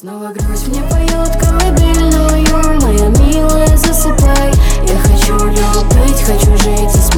Снова грусть мне поет колыбельную, моя милая, засыпай. Я хочу любить, хочу жить и